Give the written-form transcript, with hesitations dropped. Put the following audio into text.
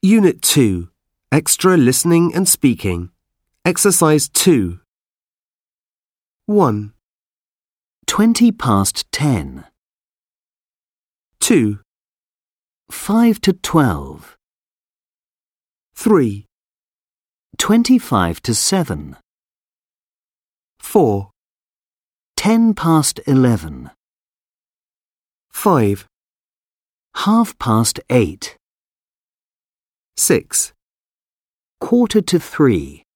Unit 2. Extra listening and speaking. Exercise 2. 1, 20 past 10. 2, 5 to 12. 3, 25 to 7. 4, 10 past 11. 5, Half past 8. 6. Quarter to 3.